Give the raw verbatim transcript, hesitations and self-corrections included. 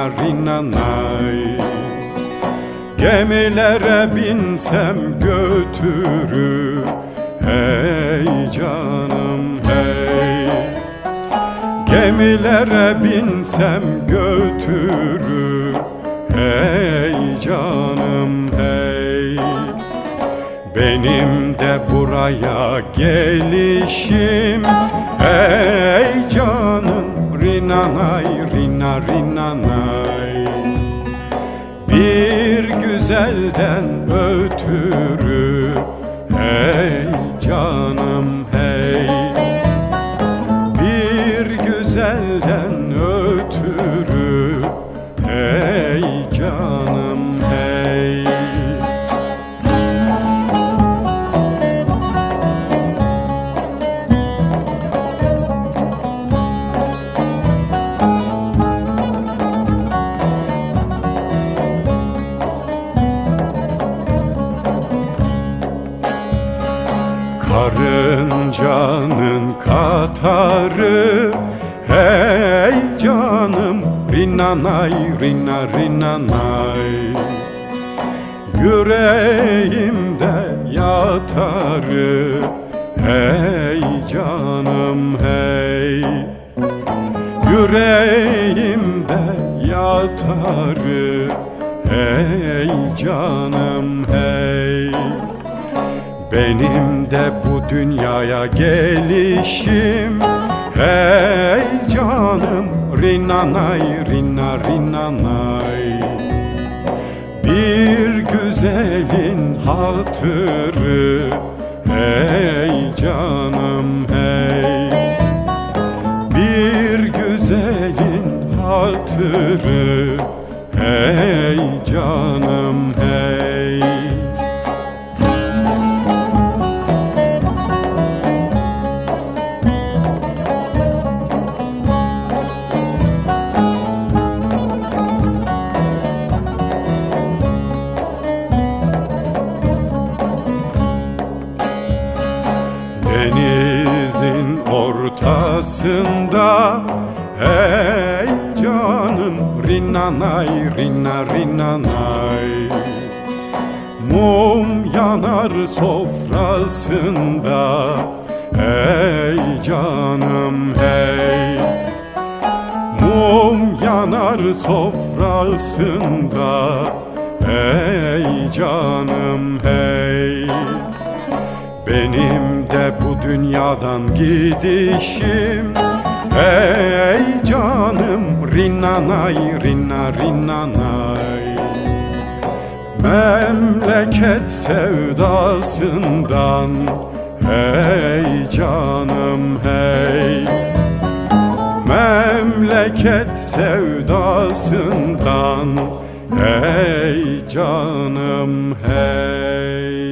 rinanay. Gemilere binsem götürür, hey canım hey. Gemilere binsem götürür, hey canım hey. Benim de buraya gelişim, hey canım rinanay, rina rinanay. Bir güzelden ötürü, hey canım hey. Bir güzelden ötürü, hey canım hey. Karıncanın katarı, hey canım rinanay, rina rinanay. Yüreğimde yatarı, hey canım hey. Yüreğimde yatarı, hey canım hey. Benim de bu dünyaya gelişim, hey canım rinanay, rina rinanay. Bir güzelin hatırı, hey canım hey. Bir güzelin hatırı, hey canım hey. Denizin ortasında, hey canım rinanay, rina rinanay. Mum yanar sofrasında, hey canım hey. Mum yanar sofrasında, hey canım hey. Benim de bu dünyadan gidişim, hey canım rinanay, rina rinanay. Memleket sevdasından, hey canım hey. Memleket sevdasından, hey canım hey.